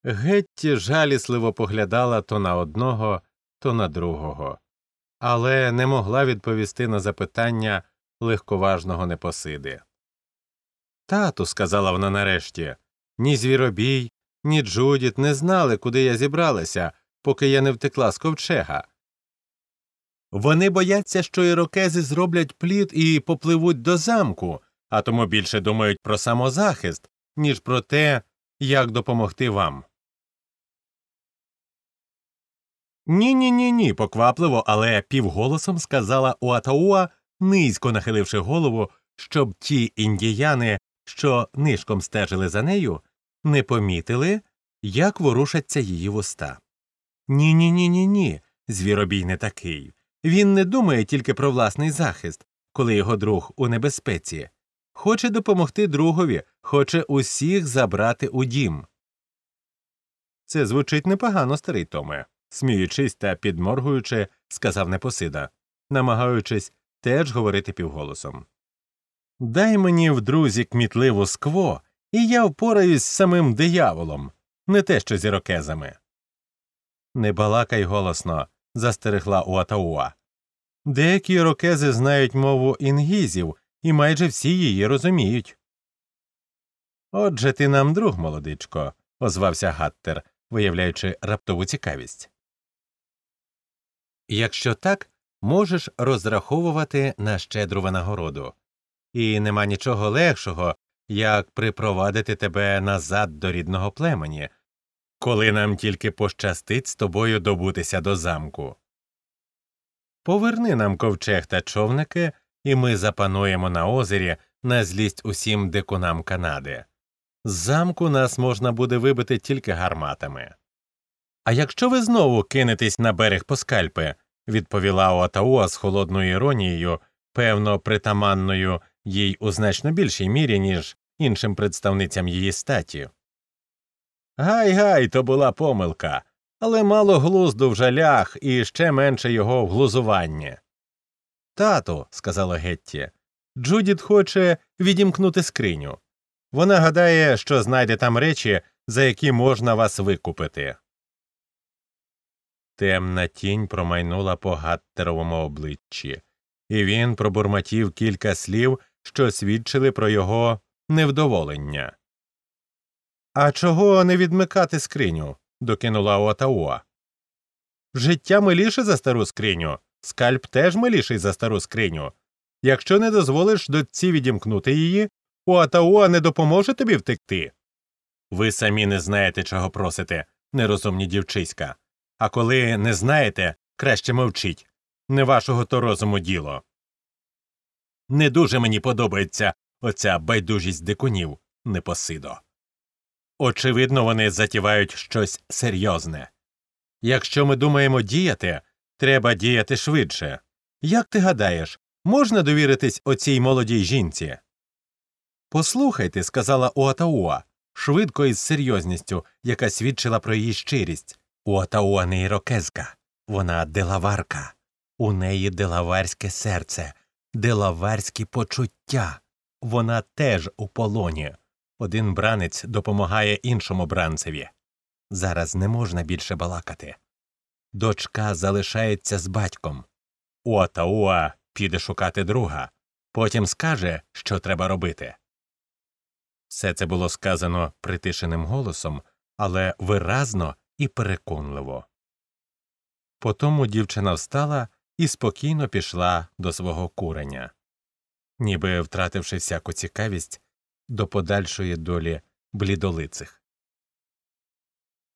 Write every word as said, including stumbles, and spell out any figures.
Гетті жалісливо поглядала то на одного, то на другого, але не могла відповісти на запитання легковажного Непосиди. «Тату», – сказала вона нарешті, – «ні Звіробій, ні Джудіт не знали, куди я зібралася, поки я не втекла з ковчега. Вони бояться, що ірокези зроблять пліт і попливуть до замку, а тому більше думають про самозахист, ніж про те, як допомогти вам». «Ні-ні-ні-ні», – поквапливо, але півголосом сказала Уатауа, низько нахиливши голову, щоб ті індіяни, що нишком стежили за нею, не помітили, як ворушаться її вуста. «Ні-ні-ні-ні-ні, Звіробій не такий. Він не думає тільки про власний захист, коли його друг у небезпеці. Хоче допомогти другові, хоче усіх забрати у дім». «Це звучить непогано, старий Томе», – сміючись та підморгуючи, сказав Непосида, намагаючись теж говорити півголосом. «Дай мені в друзі кмітливу скво, і я впораюсь з самим дияволом, не те що з ірокезами». «Не балакай голосно», – застерегла Уатауа. «Деякі ірокези знають мову інгізів, і майже всі її розуміють». «Отже ти нам друг, молодичко», – озвався Гаттер, виявляючи раптову цікавість. «Якщо так, можеш розраховувати на щедру винагороду. І нема нічого легшого, як припровадити тебе назад до рідного племені, коли нам тільки пощастить з тобою добутися до замку. Поверни нам ковчег та човники, і ми запануємо на озері на злість усім дикунам Канади. З замку нас можна буде вибити тільки гарматами». «А якщо ви знову кинетесь на берег по скальпи», – відповіла Уатауа з холодною іронією, певно, притаманною їй у значно більшій мірі, ніж іншим представницям її статі. «Гай-гай, то була помилка, але мало глузду в жалях і ще менше його в глузуванні». «Тату», – сказала Гетті, – «Джудіт хоче відімкнути скриню. Вона гадає, що знайде там речі, за які можна вас викупити». Темна тінь промайнула по Гаттеровому обличчі, і він пробурмотів кілька слів, що свідчили про його невдоволення. «А чого не відмикати скриню?» – докинула Уатауа. «Життя миліше за стару скриню, скальп теж миліший за стару скриню. Якщо не дозволиш дочці відімкнути її, Уатауа не допоможе тобі втекти». «Ви самі не знаєте, чого просите, нерозумні дівчиська. А коли не знаєте, краще мовчіть. Не вашого то розуму діло». «Не дуже мені подобається оця байдужість дикунів, Непосидо. Очевидно, вони затівають щось серйозне. Якщо ми думаємо діяти, треба діяти швидше. Як ти гадаєш, можна довіритись оцій молодій жінці?» «Послухайте», – сказала Уатауа, швидко і з серйозністю, яка свідчила про її щирість. «Уатауа не ірокезка, вона делаварка. У неї делаварське серце, делаварські почуття. Вона теж у полоні. Один бранець допомагає іншому бранцеві. Зараз не можна більше балакати. Дочка залишається з батьком. Уатауа піде шукати друга, потім скаже, що треба робити». Все це було сказано притишеним голосом, але виразно і переконливо. Потому дівчина встала і спокійно пішла до свого куреня, ніби втративши всяку цікавість до подальшої долі блідолицих.